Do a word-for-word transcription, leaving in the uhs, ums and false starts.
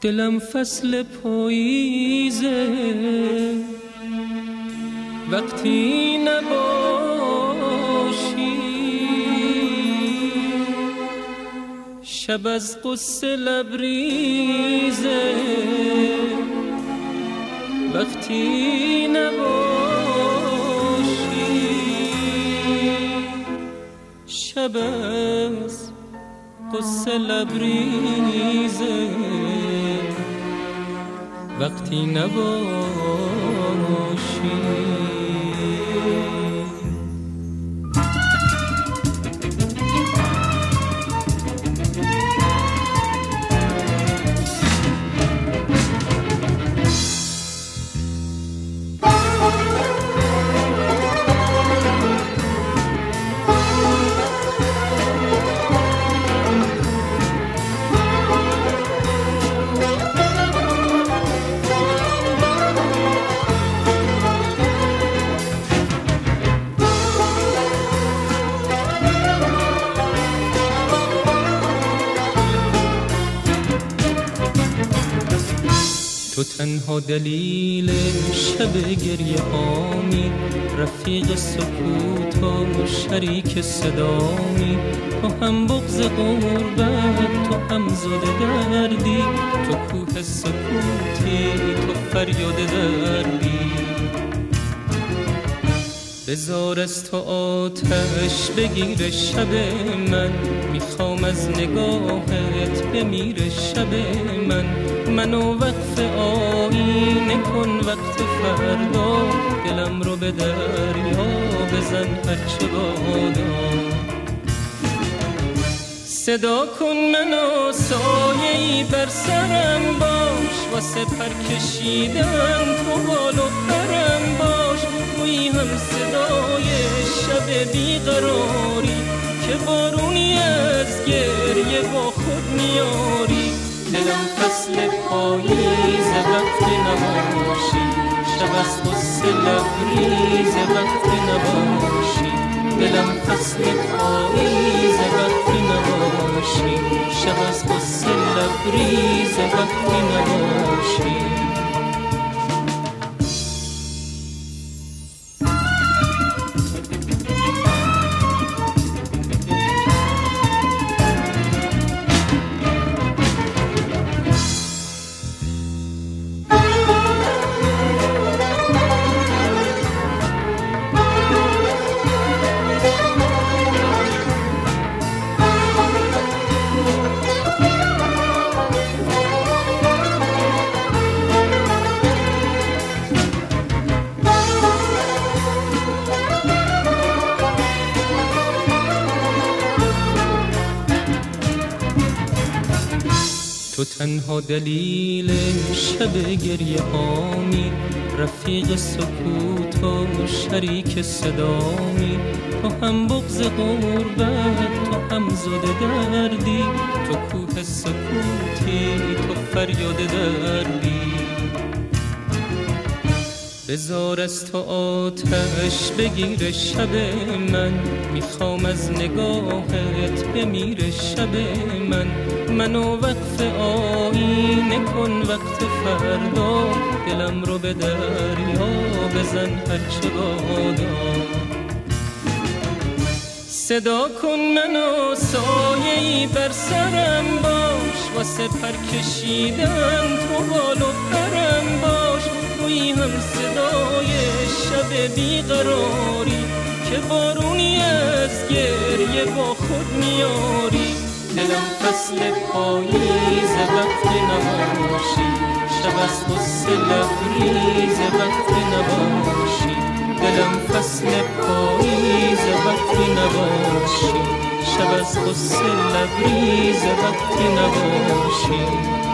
دلم فصل پاییزه وقتی نباشی، شب از قصه لبریزه وقتی نباشی، شب از قصه لبریزه وقتی نباشی. تو تنها دلیل شب گریه هامی، رفیق سکوت و شریک صدامی. تو هم بغض غربت، تو هم زود دردی، تو کوه سکوتی، تو فریاد دردی. بذار از تو آتش بگیر شب من، میخوام از نگاهت بمیره شب من. منو وقف آینه کن وقت فردا، دلم رو به دریا بزن هرچه بادا. صدا کن منو سایه‌ای بر سرم باش، واسه پر کشیدن تو بال و پرم باش. توی هم صدای شب بیقراری که بارونی از گریه با خود میاری. دلم فصل پاییز وقتی نباشی، شب از قصه لبریز وقتی نباشی. دلم فصل پاییز وقتی نباشی، شب از قصه لبریز وقتی نباشی. تو تنها دلیل شب گریه هامی، رفیق سکوت و شریک صدامی. تو هم بغض غربت، تو هم زود دردی، تو کوه سکوتی، تو فریاد دردی. بذار از تو آتش بگیر شب من، میخوام از نگاهت بمیره شب من. منو وقف آینه کن وقت فردا، دلم رو به دریا بزن هرچه بادا. صدا کن منو سایه‌ای بر سرم باش، واسه پر کشیدن تو بال و پرم باش. توی هم صدای شب بیقراری که بارونی از گریه با خود میاری. دلم فصل پاییز وقتی نباشی، شب از قصه لبریز وقتی نباشی. دلم فصل پاییز وقتی نباشی، شب از قصه لبریز وقتی نباشی.